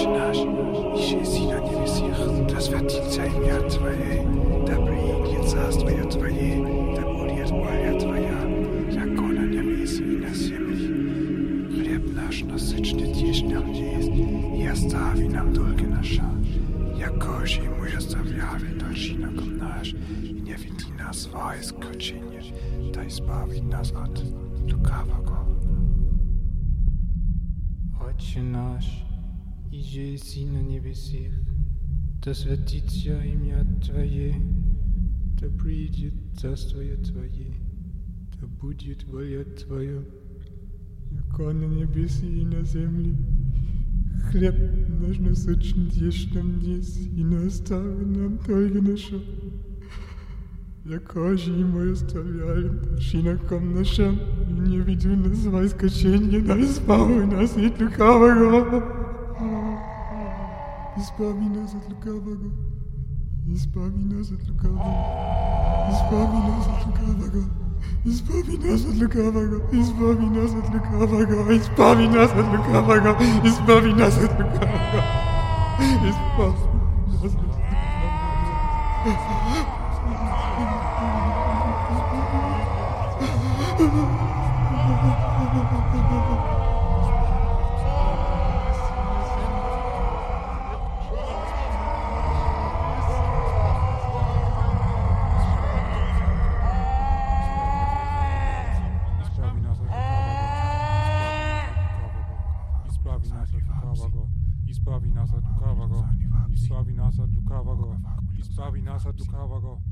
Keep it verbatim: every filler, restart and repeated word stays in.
Отче наш, ищи на небесах, да святится имя Твое, да приедет царствие Твое, да будет воля Твоя, яко на небесе и на земле. Хлеб наш насыщенный днесь нам есть, и остави нам долги наши, яко же и мы оставляли должникам наш, и не веди нас в свои искушения, да избави нас от лукавого. Отче наш, иже еси на небесах, да святится имя Твое, да придет царствие Твое, да будет воля Твоя, яко на небесе и на земле. Хлеб наш насущный ешь нам днесь, и не остави нам долги наши, яко же и мы оставляли должникам нашим, и не веди нас в искушение, да избави нас от лукавого. Избави нас от лукавого, избави нас от лукавого, избави нас от лукавого, избави нас от лукавого, избави нас от лукавого, избави нас от лукавого, избави нас от лукавого, избави нас от лукавого. Избави нас от лукавого, избави нас от лукавого, избави нас от лукавого.